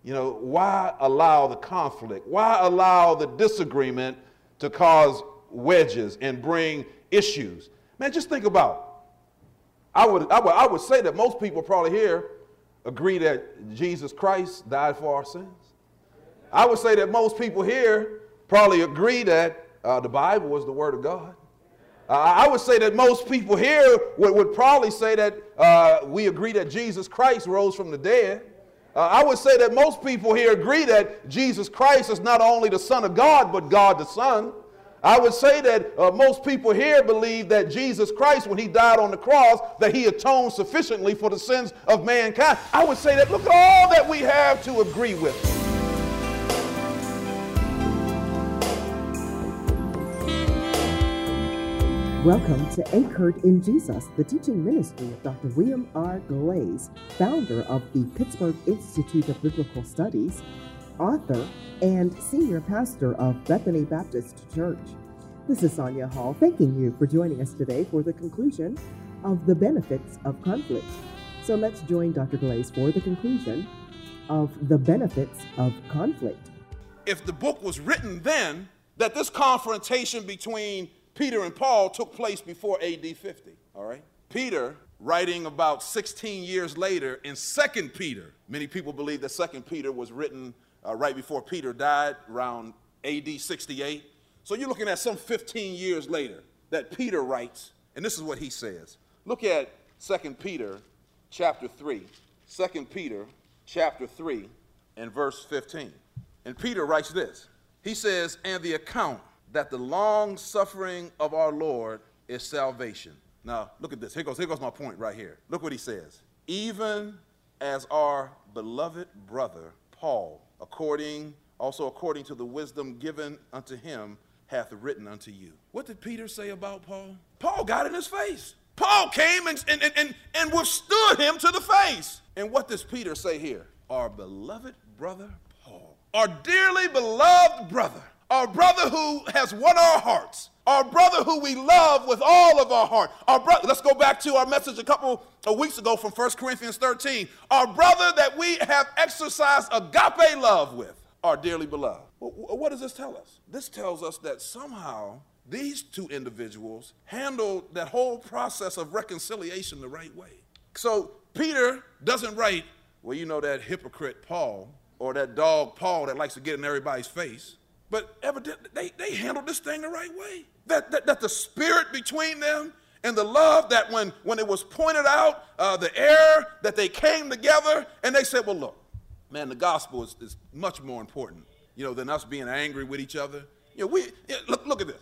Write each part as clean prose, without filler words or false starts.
Why allow the conflict? Why allow the disagreement to cause wedges and bring issues? Man, just think about it. I would say that most people probably here agree that Jesus Christ died for our sins. I would say that most people here probably agree that the Bible is the Word of God. I would say that most people here would probably say that we agree that Jesus Christ rose from the dead. I would say that most people here agree that Jesus Christ is not only the Son of God, but God the Son. I would say that most people here believe that Jesus Christ, when he died on the cross, that he atoned sufficiently for the sins of mankind. I would say that look at all that we have to agree with. Welcome to Anchored in Jesus, the teaching ministry of Dr. William R. Glaze, founder of the Pittsburgh Institute of Biblical Studies, author, and senior pastor of Bethany Baptist Church. This is Sonia Hall, thanking you for joining us today for the conclusion of the benefits of conflict. So let's join Dr. Glaze for the conclusion of the benefits of conflict. If the book was written then, that this confrontation between Peter and Paul took place before AD 50, all right? Peter, writing about 16 years later in 2 Peter, many people believe that 2 Peter was written right before Peter died, around AD 68. So you're looking at some 15 years later that Peter writes, and this is what he says. Look at 2 Peter chapter 3. 2 Peter chapter 3 and verse 15. And Peter writes this. He says, "And the account that the long suffering of our Lord is salvation." Now, look at this. Here goes my point right here. Look what he says. "Even as our beloved brother Paul, according to the wisdom given unto him, hath written unto you." What did Peter say about Paul? Paul got in his face. Paul came and withstood him to the face. And what does Peter say here? Our beloved brother Paul. Our dearly beloved brother. Our brother who has won our hearts. Our brother who we love with all of our heart. Our brother, let's go back to our message a couple of weeks ago from 1 Corinthians 13. Our brother that we have exercised agape love with. Our dearly beloved. What does this tell us? This tells us that somehow these two individuals handled that whole process of reconciliation the right way. So Peter doesn't write, well, you know, that hypocrite Paul or that dog Paul that likes to get in everybody's face. But evidently, they handled this thing the right way. That the spirit between them and the love that when it was pointed out, the error, that they came together and they said, well, look, man, the gospel is much more important, than us being angry with each other. Look at this.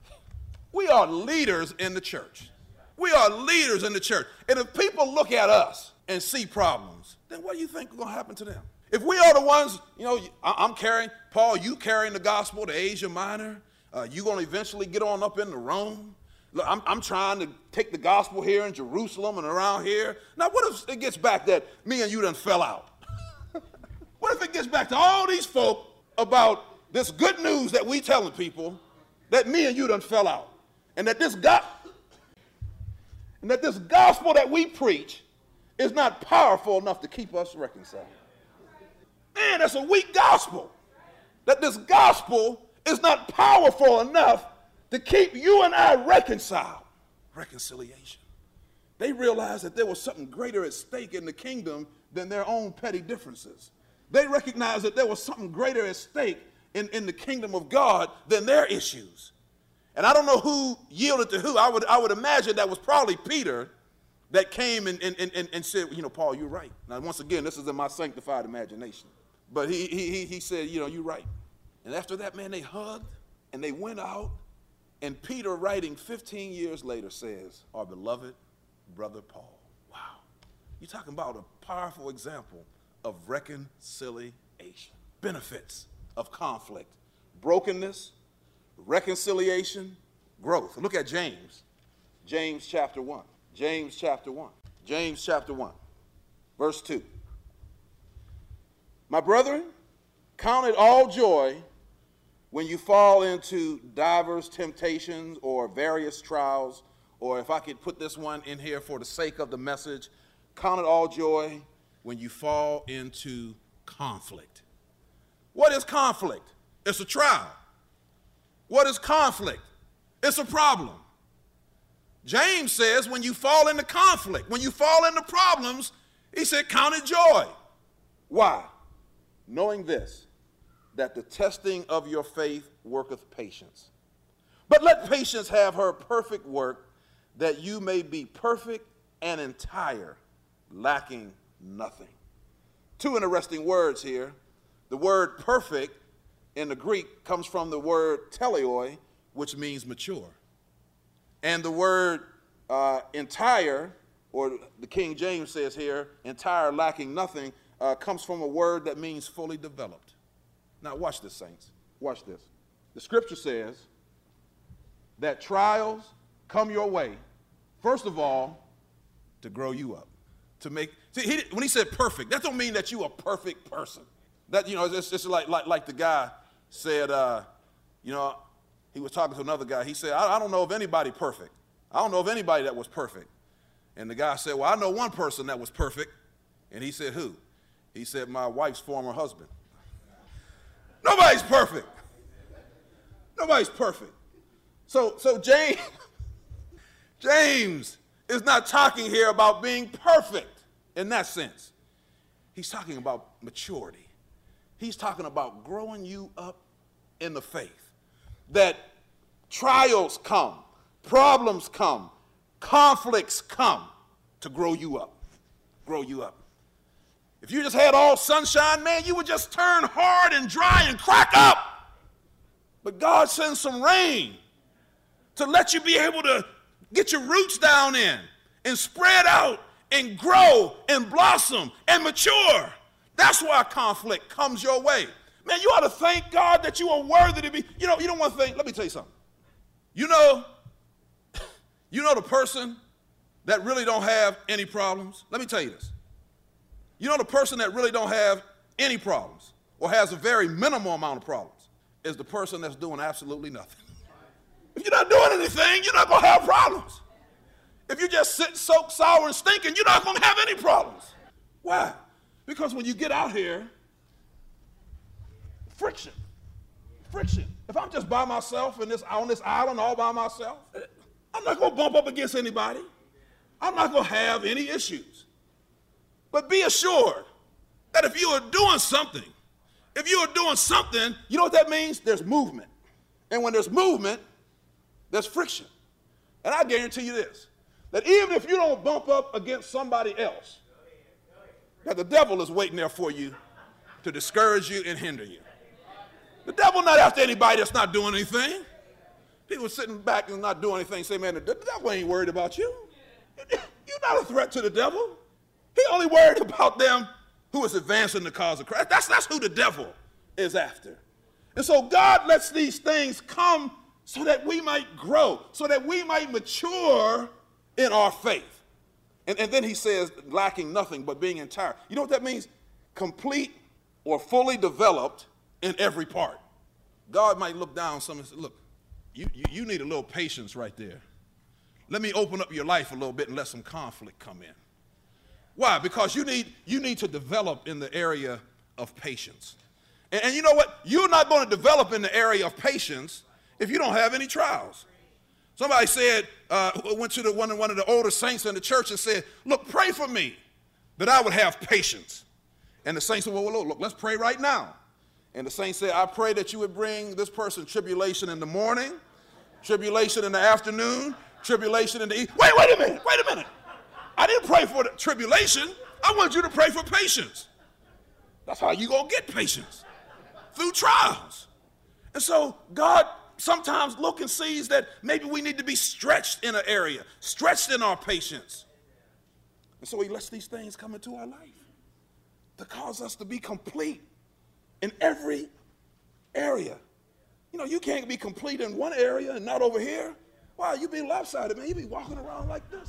We are leaders in the church. We are leaders in the church. And if people look at us and see problems, then what do you think is going to happen to them? If we are the ones, I'm carrying, Paul, you carrying the gospel to Asia Minor, you're going to eventually get on up into Rome. Look, I'm trying to take the gospel here in Jerusalem and around here. Now, what if it gets back that me and you done fell out? What if it gets back to all these folk about this good news that we telling people that me and you done fell out? And that this gospel that we preach is not powerful enough to keep us reconciled. Man, that's a weak gospel. That this gospel is not powerful enough to keep you and I reconciled. Reconciliation. They realized that there was something greater at stake in the kingdom than their own petty differences. They recognized that there was something greater at stake in the kingdom of God than their issues. And I don't know who yielded to who. I would imagine that was probably Peter that came and said, Paul, you're right. Now, once again, this is in my sanctified imagination. But he said, you're right. And after that, man, they hugged and they went out. And Peter, writing 15 years later, says, our beloved brother Paul. Wow. You're talking about a powerful example of reconciliation. Benefits of conflict. Brokenness, reconciliation, growth. Look at James. James chapter 1. James chapter 1. James chapter 1. Verse 2. My brethren, count it all joy when you fall into divers temptations or various trials, or if I could put this one in here for the sake of the message, count it all joy when you fall into conflict. What is conflict? It's a trial. What is conflict? It's a problem. James says when you fall into conflict, when you fall into problems, he said, count it joy. Why? Knowing this, that the testing of your faith worketh patience. But let patience have her perfect work, that you may be perfect and entire, lacking nothing. Two interesting words here. The word perfect in the Greek comes from the word teleoi, which means mature. And the word entire, or the King James says here, entire, lacking nothing, comes from a word that means fully developed. Now watch this, saints. Watch this. The scripture says that trials come your way, first of all, to grow you up. To make, see, when he said perfect, that don't mean that you a perfect person. That, you know, it's just like the guy said, you know, he was talking to another guy. He said, I don't know of anybody perfect. I don't know of anybody that was perfect. And the guy said, well, I know one person that was perfect. And he said, who? He said, my wife's former husband. Nobody's perfect. Nobody's perfect. So James is not talking here about being perfect in that sense. He's talking about maturity. He's talking about growing you up in the faith. That trials come, problems come, conflicts come to grow you up. Grow you up. If you just had all sunshine, man, you would just turn hard and dry and crack up. But God sends some rain to let you be able to get your roots down in and spread out and grow and blossom and mature. That's why conflict comes your way. Man, you ought to thank God that you are worthy to be. You know one thing, let me tell you something. You know the person that really don't have any problems? Let me tell you this. You know the person that really don't have any problems or has a very minimal amount of problems is the person that's doing absolutely nothing. If you're not doing anything, you're not going to have problems. If you just sit, soak, sour, and stinking, you're not going to have any problems. Why? Because when you get out here, friction. If I'm just by myself on this island all by myself, I'm not going to bump up against anybody. I'm not going to have any issues. But be assured that if you are doing something, you know what that means? There's movement. And when there's movement, there's friction. And I guarantee you this, that even if you don't bump up against somebody else, that the devil is waiting there for you to discourage you and hinder you. The devil not after anybody that's not doing anything. People sitting back and not doing anything say, man, the devil ain't worried about you. You're not a threat to the devil. He only worried about them who is advancing the cause of Christ. That's who the devil is after. And so God lets these things come so that we might grow, so that we might mature in our faith. And then he says, lacking nothing but being entire. You know what that means? Complete or fully developed in every part. God might look down on someone and say, look, you need a little patience right there. Let me open up your life a little bit and let some conflict come in. Why? Because you need to develop in the area of patience. And you know what? You're not going to develop in the area of patience if you don't have any trials. Somebody said, went to one of the older saints in the church and said, look, pray for me that I would have patience. And the saint said, well, look, let's pray right now. And the saint said, I pray that you would bring this person tribulation in the morning, tribulation in the afternoon, tribulation in the evening. Wait a minute. I didn't pray for the tribulation. I want you to pray for patience. That's how you're going to get patience, through trials. And so God sometimes looks and sees that maybe we need to be stretched in an area, stretched in our patience. And so he lets these things come into our life to cause us to be complete in every area. You know, you can't be complete in one area and not over here. Wow, you be lopsided, man. You be walking around like this.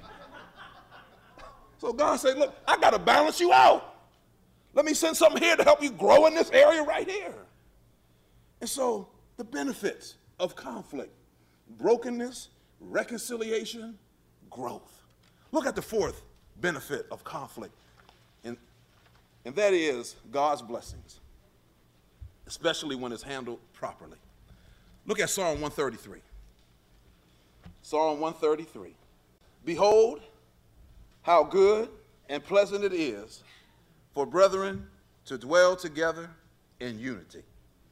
So God said, look, I got to balance you out. Let me send something here to help you grow in this area right here. And so the benefits of conflict: brokenness, reconciliation, growth. Look at the fourth benefit of conflict. And and that is God's blessings, especially when it's handled properly. Look at Psalm 133. Psalm 133. Behold, how good and pleasant it is for brethren to dwell together in unity.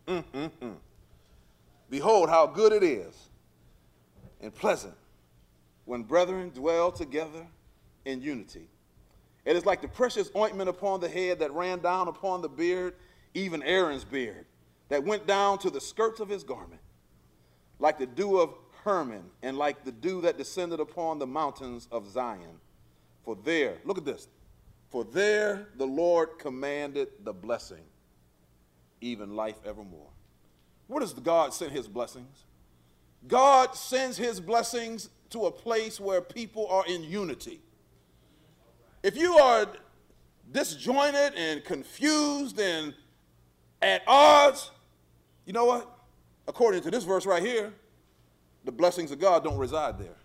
Behold, how good it is and pleasant when brethren dwell together in unity. It is like the precious ointment upon the head that ran down upon the beard, even Aaron's beard, that went down to the skirts of his garment, like the dew of Hermon, and like the dew that descended upon the mountains of Zion. For there, look at this, for there the Lord commanded the blessing, even life evermore. Where does God send his blessings? God sends his blessings to a place where people are in unity. If you are disjointed and confused and at odds, you know what? According to this verse right here, the blessings of God don't reside there.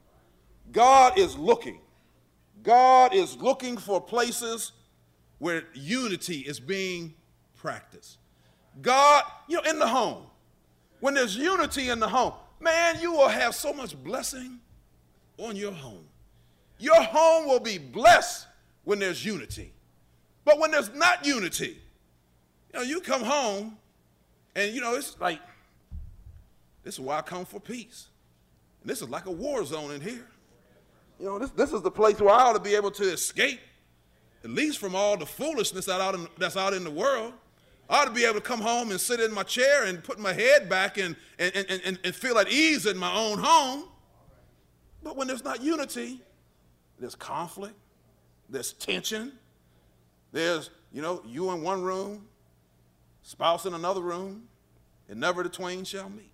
God is looking. God is looking for places where unity is being practiced. God, in the home, when there's unity in the home, man, you will have so much blessing on your home. Your home will be blessed when there's unity. But when there's not unity, you come home and, it's like, this is why I come for peace. And this is like a war zone in here. This is the place where I ought to be able to escape, at least from all the foolishness that's out in the world. I ought to be able to come home and sit in my chair and put my head back and feel at ease in my own home. But when there's not unity, there's conflict, there's tension, there's, you in one room, spouse in another room, and never the twain shall meet.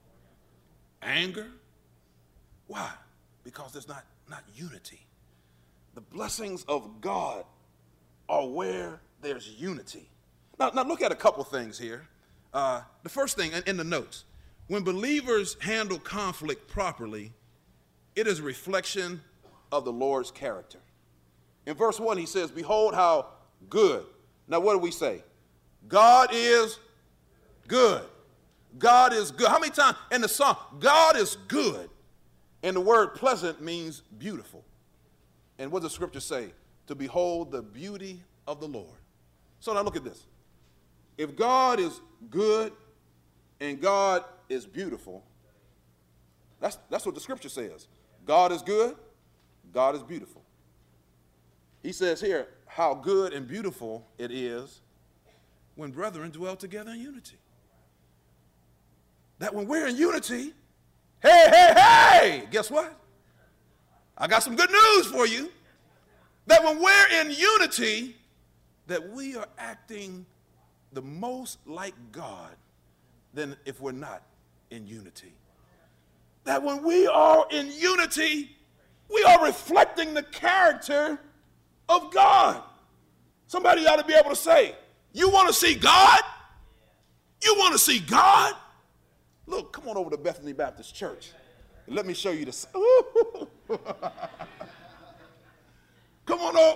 Anger. Why? Because there's not unity. The blessings of God are where there's unity. Now look at a couple things here. The first thing in the notes, when believers handle conflict properly, it is a reflection of the Lord's character. In verse 1, he says, behold how good. Now what do we say? God is good. God is good. How many times in the song, God is good? And the word pleasant means beautiful. And what does the scripture say? To behold the beauty of the Lord. So now look at this. If God is good and God is beautiful, that's what the scripture says. God is good, God is beautiful. He says here, how good and beautiful it is when brethren dwell together in unity. That when we're in unity, hey, guess what? I got some good news for you. That when we're in unity, that we are acting the most like God than if we're not in unity. That when we are in unity, we are reflecting the character of God. Somebody ought to be able to say, you want to see God? You want to see God? Look, come on over to Bethany Baptist Church and let me show you this. Come on up.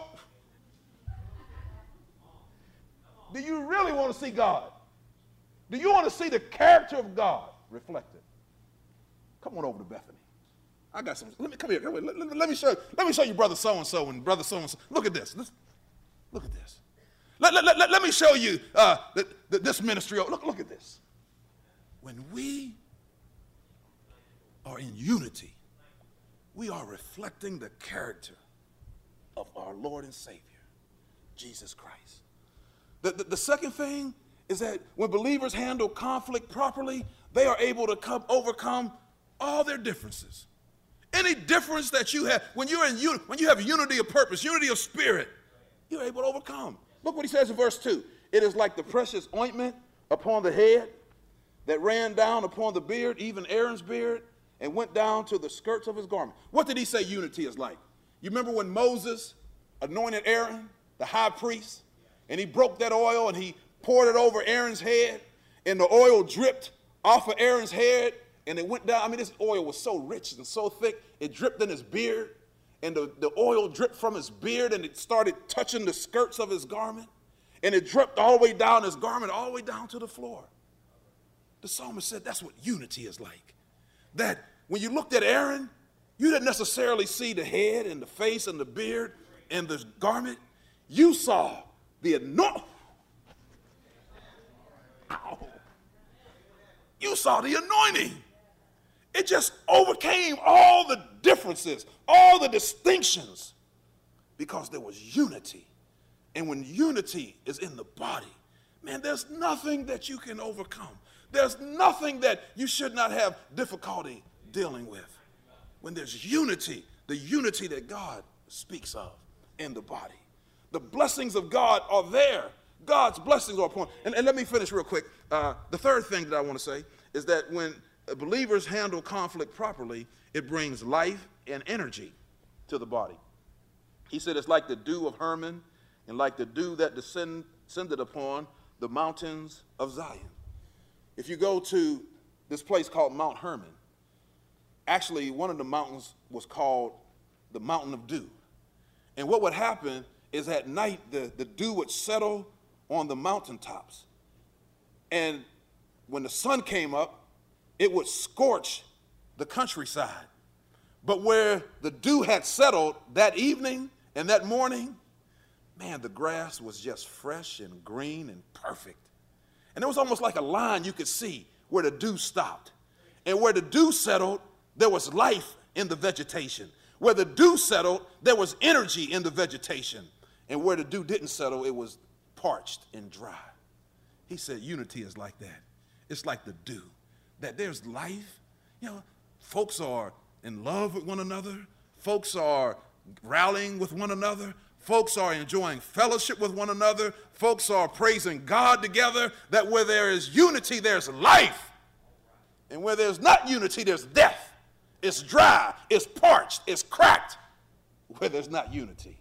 Do you really want to see God? Do you want to see the character of God reflected? Come on over to Bethany. I got some. Come here. Let me show you brother so and so and brother so and so. Look at this. Look at this. Let me show you this ministry. Look at this. When we are in unity, we are reflecting the character of our Lord and Savior, Jesus Christ. The second thing is that when believers handle conflict properly, they are able to overcome all their differences. Any difference that you have, when you have unity of purpose, unity of spirit, you're able to overcome. Look what he says in verse 2. It is like the precious ointment upon the head that ran down upon the beard, even Aaron's beard, and went down to the skirts of his garment. What did he say unity is like? You remember when Moses anointed Aaron, the high priest, and he broke that oil and he poured it over Aaron's head, and the oil dripped off of Aaron's head, and it went down. I mean, this oil was so rich and so thick, it dripped in his beard, and the oil dripped from his beard, and it started touching the skirts of his garment. and it dripped all the way down his garment, all the way down to the floor. The psalmist said that's what unity is like. That when you looked at Aaron, you didn't necessarily see the head and the face and the beard and the garment. You saw the anointing. You saw the anointing. It just overcame all the differences, all the distinctions, because there was unity. And when unity is in the body, man, there's nothing that you can overcome. There's nothing that you should not have difficulty dealing with. When there's unity, the unity that God speaks of in the body. The blessings of God are there. God's blessings are upon. And let me finish real quick. The third thing that I want to say is that when believers handle conflict properly, it brings life and energy to the body. He said it's like the dew of Hermon and like the dew that descended upon the mountains of Zion. If you go to this place called Mount Hermon, actually one of the mountains was called the Mountain of Dew. And what would happen is at night the dew would settle on the mountaintops. And when the sun came up, it would scorch the countryside. But where the dew had settled that evening and that morning, man, the grass was just fresh and green and perfect. And it was almost like a line you could see where the dew stopped. And where the dew settled, there was life in the vegetation. Where the dew settled, there was energy in the vegetation. And where the dew didn't settle, it was parched and dry. He said unity is like that. It's like the dew, that there's life. You know, folks are in love with one another. Folks are rallying with one another. Folks are enjoying fellowship with one another. Folks are praising God together. That where there is unity, there's life. And where there's not unity, there's death. It's dry, it's parched, it's cracked. Where there's not unity.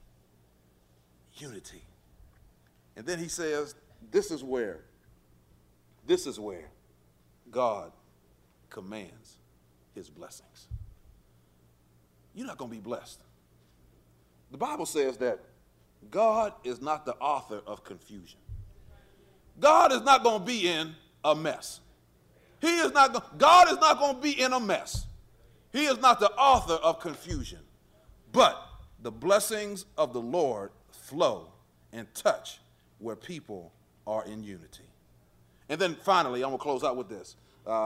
Unity. And then he says, this is where God commands his blessings. You're not going to be blessed. The Bible says that God is not the author of confusion. God is not going to be in a mess. God is not going to be in a mess. He is not the author of confusion. But the blessings of the Lord flow and touch where people are in unity. And then finally, I'm going to close out with this.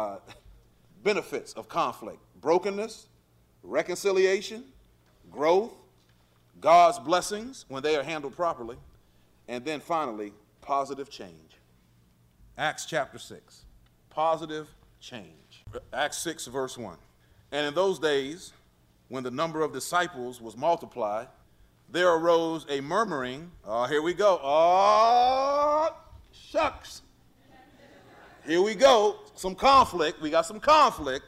Benefits of conflict: brokenness, reconciliation, growth, God's blessings when they are handled properly, and then finally, positive change. Acts chapter 6, positive change. Acts 6 verse 1. And in those days, when the number of disciples was multiplied, there arose a murmuring. Oh, here we go. Oh, shucks. Here we go. Some conflict. We got some conflict.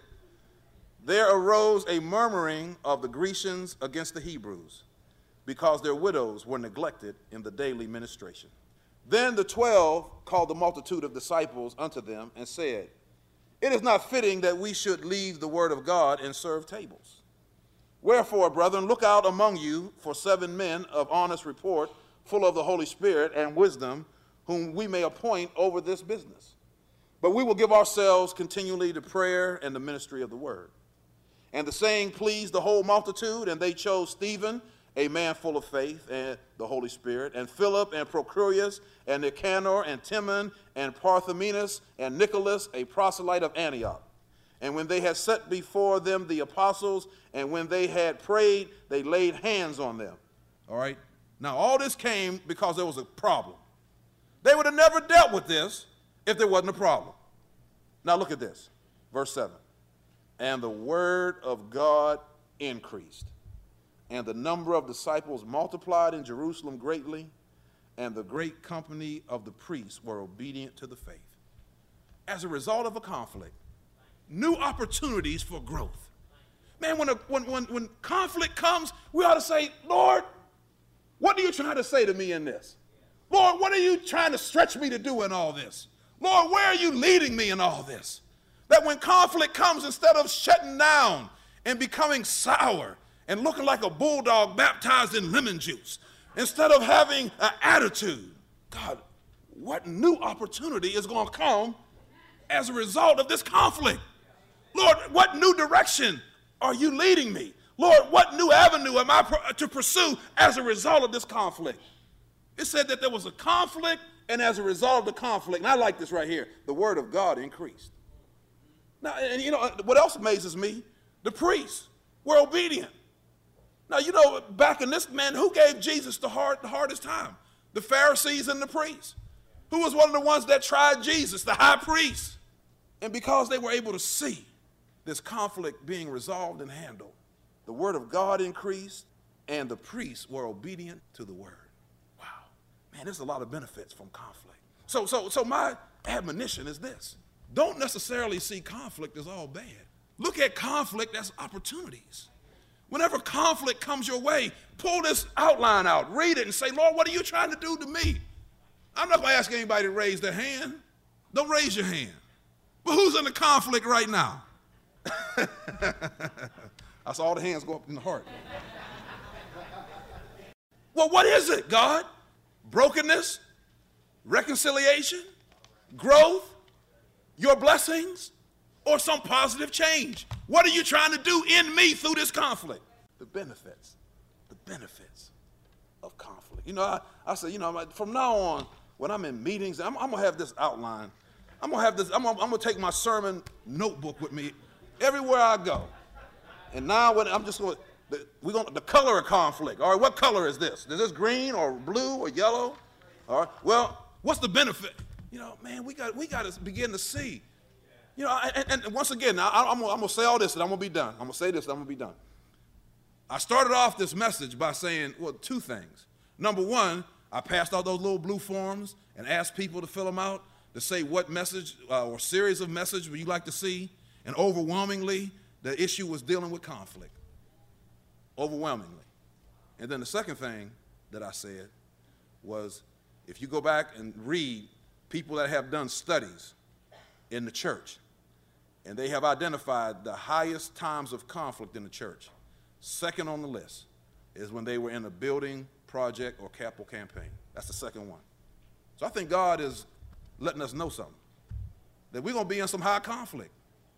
There arose a murmuring of the Grecians against the Hebrews, because their widows were neglected in the daily ministration. Then the 12 called the multitude of disciples unto them and said, it is not fitting that we should leave the word of God and serve tables. Wherefore, brethren, look out among you for 7 men of honest report, full of the Holy Spirit and wisdom, whom we may appoint over this business. But we will give ourselves continually to prayer and the ministry of the word. And the saying pleased the whole multitude, and they chose Stephen, a man full of faith and the Holy Spirit, and Philip and Procurius and Nicanor and Timon and Parthenius and Nicholas, a proselyte of Antioch. And when they had set before them the apostles, and when they had prayed, they laid hands on them. All right? Now, all this came because there was a problem. They would have never dealt with this if there wasn't a problem. Now, look at this. Verse 7. And the word of God increased, and the number of disciples multiplied in Jerusalem greatly, and the great company of the priests were obedient to the faith. As a result of a conflict, new opportunities for growth. Man, when conflict comes, we ought to say, Lord, what are you trying to say to me in this? Lord, what are you trying to stretch me to do in all this? Lord, where are you leading me in all this? That when conflict comes, instead of shutting down and becoming sour and looking like a bulldog baptized in lemon juice, instead of having an attitude, God, what new opportunity is going to come as a result of this conflict? Lord, what new direction are you leading me? Lord, what new avenue am I to pursue as a result of this conflict? It said that there was a conflict, and as a result of the conflict, and I like this right here, the word of God increased. Now, and you know, what else amazes me? The priests were obedient. Now, you know, back in this, man, who gave Jesus the hardest time? The Pharisees and the priests. Who was one of the ones that tried Jesus? The high priest. And because they were able to see this conflict being resolved and handled, the word of God increased, and the priests were obedient to the word. Wow. Man, there's a lot of benefits from conflict. So my admonition is this. Don't necessarily see conflict as all bad. Look at conflict as opportunities. Whenever conflict comes your way, pull this outline out, read it, and say, Lord, what are you trying to do to me? I'm not going to ask anybody to raise their hand. Don't raise your hand. But who's in the conflict right now? I saw all the hands go up in the heart. Well, what is it, God? Brokenness? Reconciliation? Growth? Your blessings? Or some positive change? What are you trying to do in me through this conflict? The benefits of conflict. You know, I said, you know, from now on, when I'm in meetings, I'm going to have this outline. I'm going to take my sermon notebook with me everywhere I go. And now I'm just going to, the color of conflict. All right, what color is this? Is this green or blue or yellow? All right, well, what's the benefit? You know, man, we got to begin to see. You know, and once again, I'm going to say all this and I'm going to be done. I'm going to say this and I'm going to be done. I started off this message by saying, well, two things. Number one, I passed out those little blue forms and asked people to fill them out to say what message or series of messages would you like to see. And overwhelmingly, the issue was dealing with conflict. Overwhelmingly. And then the second thing that I said was, if you go back and read people that have done studies in the church, and they have identified the highest times of conflict in the church, second on the list is when they were in a building project or capital campaign. That's the second one. So I think God is letting us know something, that we're going to be in some high conflict.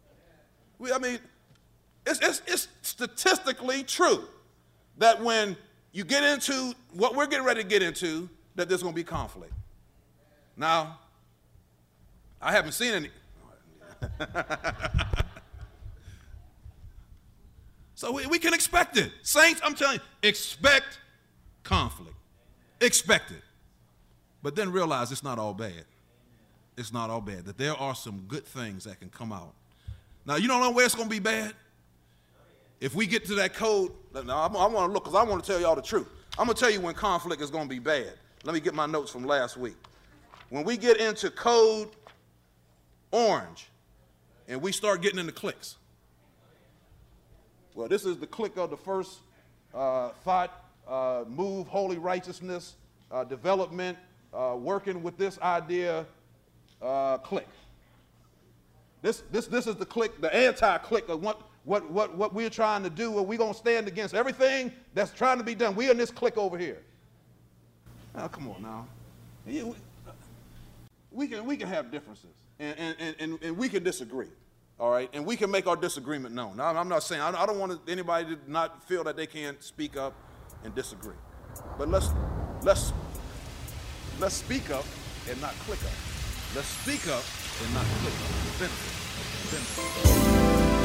It's statistically true that when you get into what we're getting ready to get into, that there's going to be conflict. Now, I haven't seen any. So we can expect it. Saints, I'm telling you, expect conflict. Expect it. But then realize it's not all bad. It's not all bad. That there are some good things that can come out. Now, you don't know where it's going to be bad? If we get to that code, now I want to look because I want to tell y'all the truth. I'm going to tell you when conflict is going to be bad. Let me get my notes from last week. When we get into code orange and we start getting into cliques. Well, this is the clique of the first thought, move, holy righteousness, development, working with this idea, clique. This is the clique, the anti-clique of what we're trying to do, where we're going to stand against everything that's trying to be done. We're in this clique over here. Now, come on now. We can have differences, and we can disagree, all right? And we can make our disagreement known. Now, I'm not saying, I don't want anybody to not feel that they can't speak up and disagree. But let's speak up and not click up. Let's speak up and not click up. Benefit.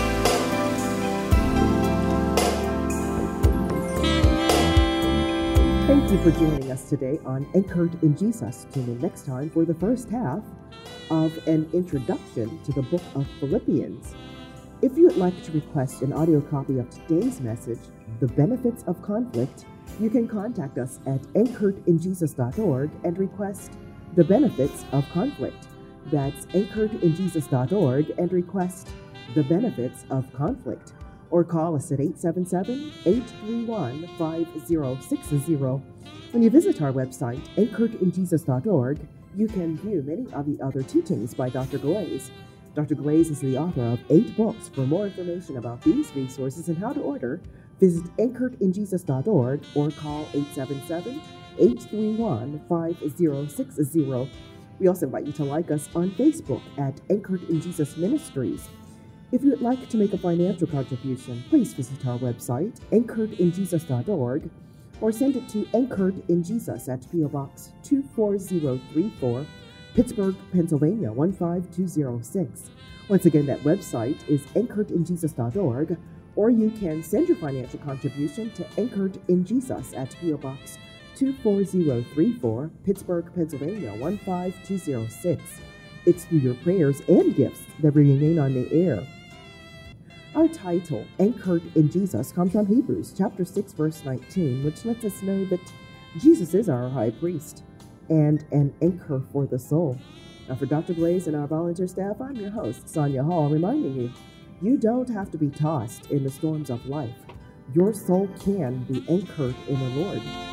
Thank you for joining us today on Anchored in Jesus. Tune in next time for the first half of an introduction to the book of Philippians. If you would like to request an audio copy of today's message, The Benefits of Conflict, you can contact us at anchoredinjesus.org and request The Benefits of Conflict. That's anchoredinjesus.org and request The Benefits of Conflict. Or call us at 877-831-5060. When you visit our website, anchoredinjesus.org, you can view many of the other teachings by Dr. Glaze. Dr. Glaze is the author of 8 books. For more information about these resources and how to order, visit anchoredinjesus.org or call 877-831-5060. We also invite you to like us on Facebook at Anchored in Jesus Ministries. If you would like to make a financial contribution, please visit our website, anchoredinjesus.org, or send it to Anchored in Jesus at P.O. Box 24034, Pittsburgh, Pennsylvania 15206. Once again, that website is anchoredinjesus.org, or you can send your financial contribution to Anchored in Jesus at P.O. Box 24034, Pittsburgh, Pennsylvania 15206. It's through your prayers and gifts that we remain on the air. Our title, Anchored in Jesus, comes from Hebrews chapter 6, verse 19, which lets us know that Jesus is our high priest and an anchor for the soul. Now, for Dr. Glaze and our volunteer staff, I'm your host, Sonia Hall, reminding you, you don't have to be tossed in the storms of life. Your soul can be anchored in the Lord.